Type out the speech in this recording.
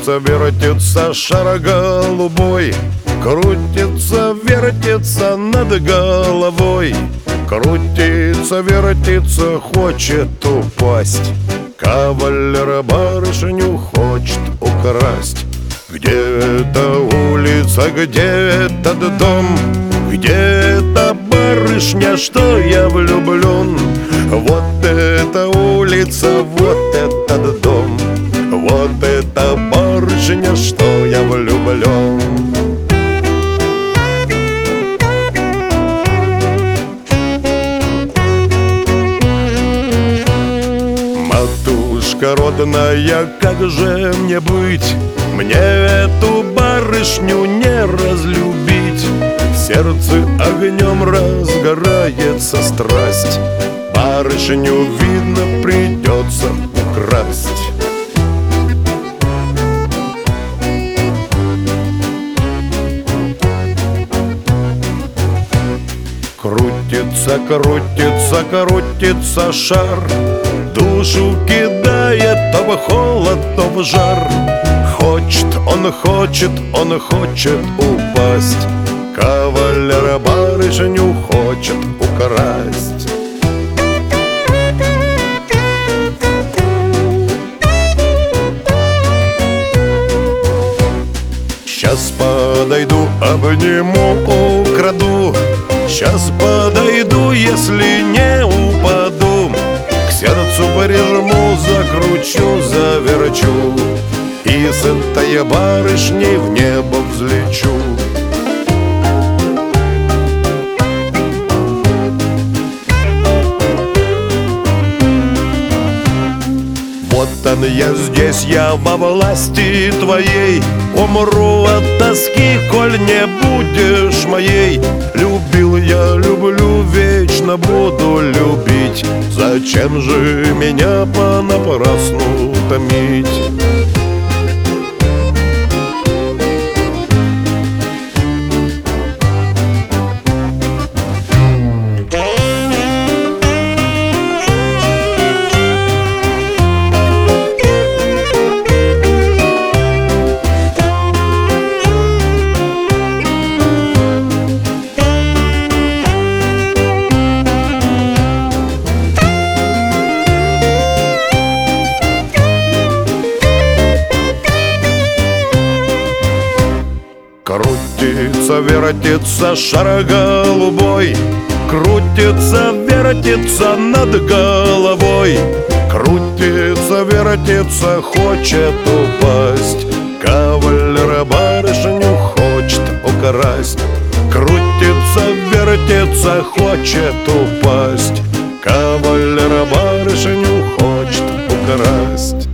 Крутится, вертится шар голубой, крутится, вертится над головой. Крутится, вертится, хочет упасть. Кавалер барышню хочет украсть. Где эта улица, где этот дом, где эта барышня, что я влюблен? Вот эта улица, вот этот дом, вот эта барышня, что я влюблен. Матушка родная, как же мне быть? Мне эту барышню не разлюбить. В сердце огнем разгорается страсть. Барышню, видно, придется украсть. Крутится, крутится, крутится шар, душу кидает то в холод, то в жар. Хочет, он хочет, он хочет упасть. Кавалер барышню хочет украсть. Сейчас подойду, обниму, украду. Сейчас подойду, если не упаду. К сердцу прижму, закручу, заверчу, и с этой барышней в небо взлечу. Вот он я здесь, я во власти твоей. Умру от тоски, коль не будешь моей. Любил я, люблю, вечно буду любить. Зачем же меня понапрасну томить? Крутится, вертится шар голубой, крутится, вертится над головой. Крутится, вертится, хочет упасть. Кавалер барышню хочет украсть. Крутится, вертится, хочет упасть. Кавалер барышню хочет украсть.